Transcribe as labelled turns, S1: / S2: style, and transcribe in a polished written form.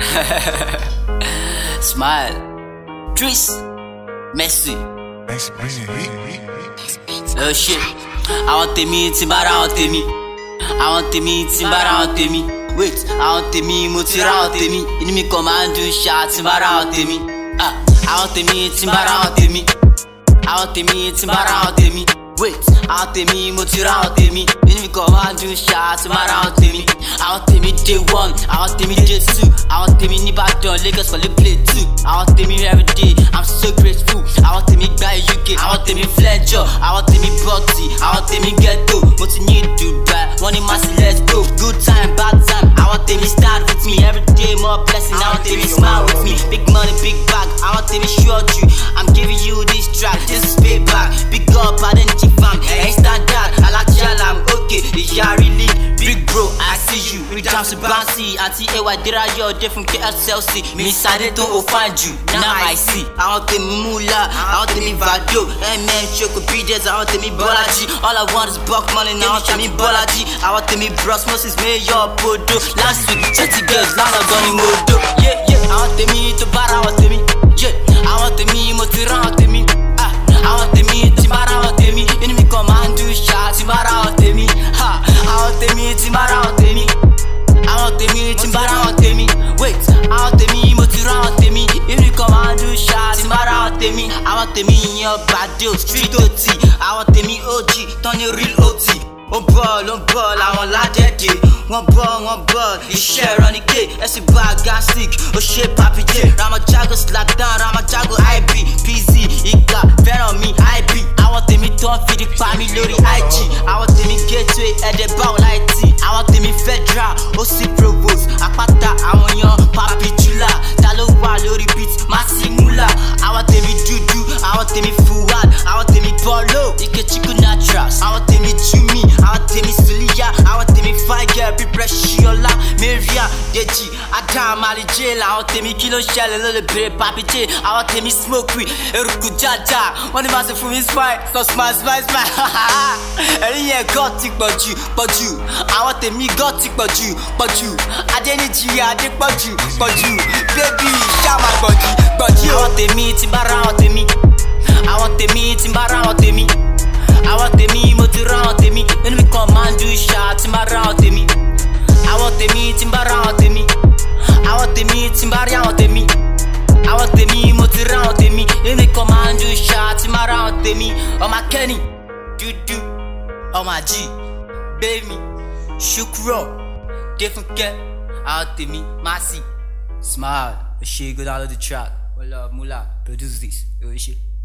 S1: Smile. Tris. Messi. Oh shit. I want the me, Timbara want the me. I want the me, Timbara want the me. Wait, I want the me, Mutira want the me. Enemy command do shot, Timbara want the me. I want the me, Timbara want the me. I want the me, Timbara want the me. Wait, I want the me, Mutira want the me. Enemy command do shot, Timbara want the me. I want the me day 1, I want the me day 2. I want the me Nibadon, Lagos for the play 2. I want the me every day, I'm so grateful. I want the me by UK, I want the me Fletcher. I want the me Body, I want the me Ghetto. What you need to buy, money massive, let's go. Good time, bad time, I want the me start with me. Every day more blessing, I want the me smile with me. Big money, big bag, I want the me short you. I'm giving you this track, this is payback. Big up, I didn't keep fam, ain't standard. I like y'all, I'm okay, it's y'all really. Big bro, I see you, we down to bouncy. Auntie AY, did I your different KSLC? Me decided to find you, now I see. I want the me moolah, I want the me Vado. Man, Choco BJs, I want the me Bolaji. All I want is buck money, now I want the me Bolaji. I want the me Bros, Moses, Mayor, Podo. Last week, 30 girls, now I'm gonna modo. Yeah, yeah, I want the me to bar, I want the me. Yeah, I want the me, Motira, I want the me. I want the me, Timbara, I want the me. Enemy command do shot, Timbara, I want the me. Ha, I want the me, Timbara, I want the me. I want the me, Timbara, I want the me. Wait, I want the me, Motira, I want the me. Enemy command do shot, Timbara, I want the me. I want the me in your bad deal, street OT. I want the me OG, turn your real OT. On ball, I want la dead day. One ball, iṣẹ́ run the gate. Ẹ̀sìn bá gas sick, ó ṣe papi J. Ramajago slack down, Ramajago IB. PZ, Igba, fẹ́ràn mi IB. Àwọn tèmi tán fìdí pa mí lórí IG. Àwọn tèmi gateway, ẹ̀dẹ̀ báwo láì tí. Àwọn tèmi federal, ó sì provost. Àpáta àwọn yan papi jula. Ta ló wà lórí beat, Masi Mula. Àwọn tèmi dúdú, àwọn tèmi Fuad. Àwọn tèmi Bolo, Ikechukwu Naturals. Àwọn tèmi Jumi, àwọn tèmi Suliya. Àwọn tèmi Fire, Pressiola, Maria, Deji, Adam, Alijela. Àwọn tèmi kí ló ṣẹlẹ̀ ló lè bèrè papi J. Àwọn tèmi smoke weed, eruku jaja. Wọ́n ní máa ṣe fún mi smile, so smile. Ẹ̀rín yẹn God ti pọ̀jù. Àwọn tèmi God ti pọ̀jù. Adéníjì Adé pọ̀jù. Baby, ṣá máa pọ̀jù. Àwọn tèmi Timbara, àwọn tèmi. Àwọn tèmi Timbara, àwọn tèmi. Àwọn tèmi Motira, àwọn tèmi. Enemy command do shot, Timbara, àwọn tèmi. Àwọn tèmi Timbara, àwọn tèmi. Àwọn tèmi Timbara, àwọn tèmi. Àwọn tèmi Motira, àwọn tèmi. Enemy command do shot, Timbara, àwọn tèmi. Ọmọ Kenny, Dudu, ọmọ G, Baby, Shukro, Defunke, àwọn tèmi, Masi, Smile. She go download the track. Well, Mula, produce this.